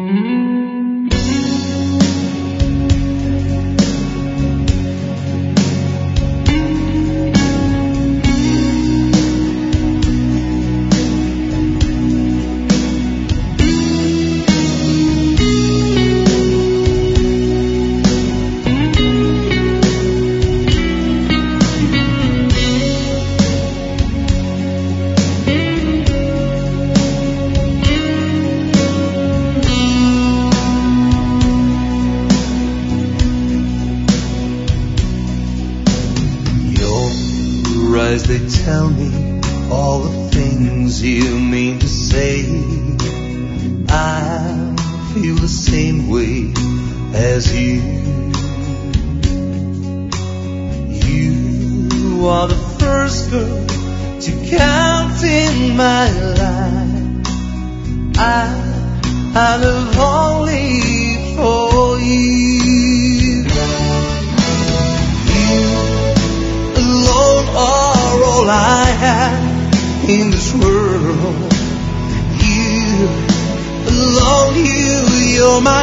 They tell me all the things you mean to say. I feel the same way as you. You are the first girl to count in my life. I live only for you. You alone are all I have in this world. You alone, you're my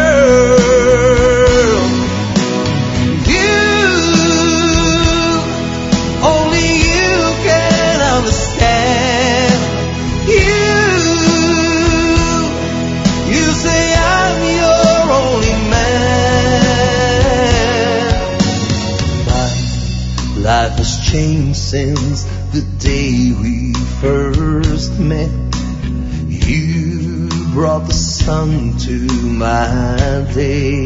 girl. You, only you can understand. You say I'm your only man. My life has changed since the day we first met. You brought the sun to my day.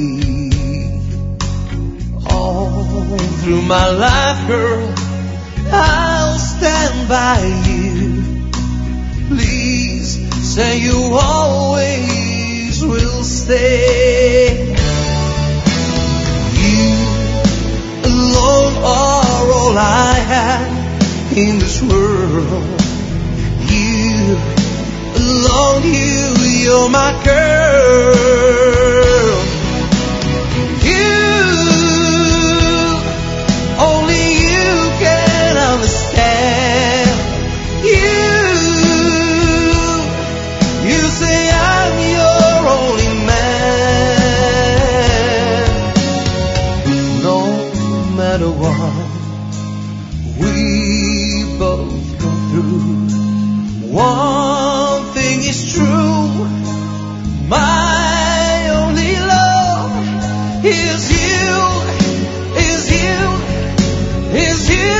All through my life, girl, I'll stand by you. Please say you always will stay. You alone are all I have in this world. You alone, you're my girl. You, only you can understand. You say I'm your only man. No matter what we both go through, one thing is true, my only love is you, is you, is you.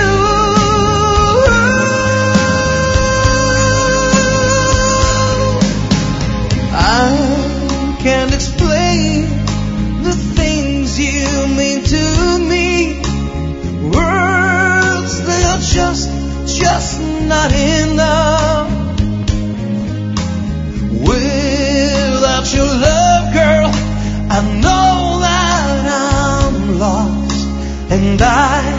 I can't explain the things you mean to me. Words, they are just not enough. Without your love, girl, I know that I'm lost, and I